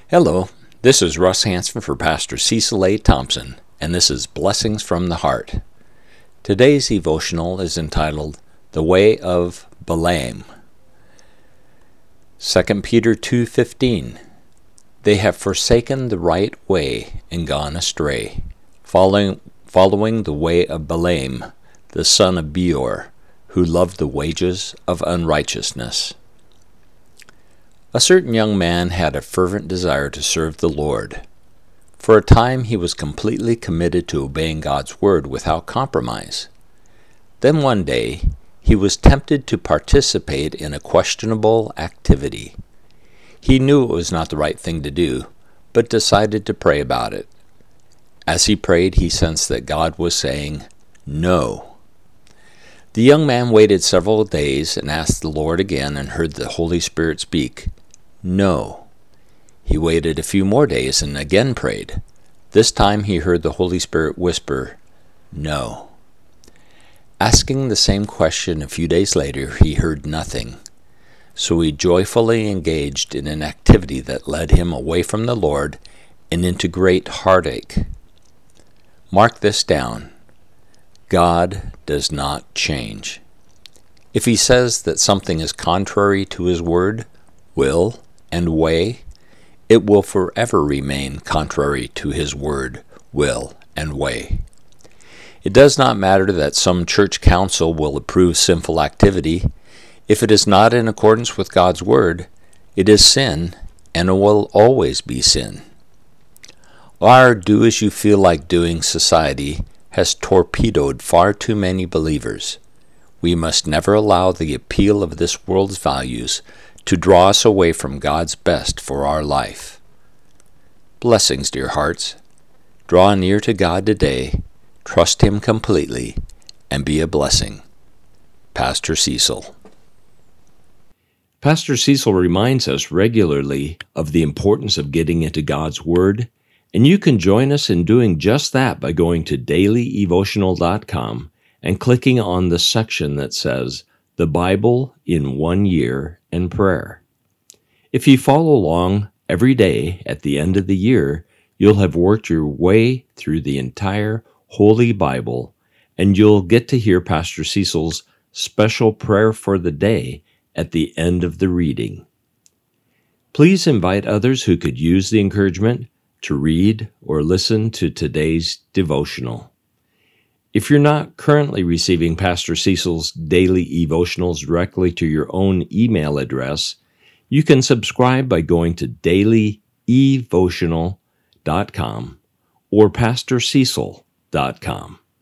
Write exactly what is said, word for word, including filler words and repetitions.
Hello, this is Russ Hanson for Pastor Cecil A. Thompson, and this is Blessings from the Heart. Today's devotional is entitled The Way of Balaam. Second Peter two fifteen. They have forsaken the right way and gone astray, following, following the way of Balaam, the son of Beor, who loved the wages of unrighteousness. A certain young man had a fervent desire to serve the Lord. For a time he was completely committed to obeying God's word without compromise. Then one day he was tempted to participate in a questionable activity. He knew it was not the right thing to do, but decided to pray about it. As he prayed, he sensed that God was saying, "No." The young man waited several days and asked the Lord again and heard the Holy Spirit speak, "No." He waited a few more days and again prayed. This time he heard the Holy Spirit whisper, "No." Asking the same question a few days later, he heard nothing. So he joyfully engaged in an activity that led him away from the Lord and into great heartache. Mark this down. God does not change. If he says that something is contrary to his word, will, and way, it will forever remain contrary to his word, will, and way. It does not matter that some church council will approve sinful activity. If it is not in accordance with God's word, it is sin, and it will always be sin. Our do-as-you-feel-like-doing society has torpedoed far too many believers. We must never allow the appeal of this world's values to draw us away from God's best for our life. Blessings, dear hearts. Draw near to God today, trust Him completely, and be a blessing. Pastor Cecil. Pastor Cecil reminds us regularly of the importance of getting into God's Word, and you can join us in doing just that by going to daily evotional dot com and clicking on the section that says, The Bible in One Year and Prayer. If you follow along every day at the end of the year, you'll have worked your way through the entire Holy Bible, and you'll get to hear Pastor Cecil's special prayer for the day at the end of the reading. Please invite others who could use the encouragement to read or listen to today's devotional. If you're not currently receiving Pastor Cecil's daily evotionals directly to your own email address, you can subscribe by going to daily evotional dot com or pastor cecil dot com.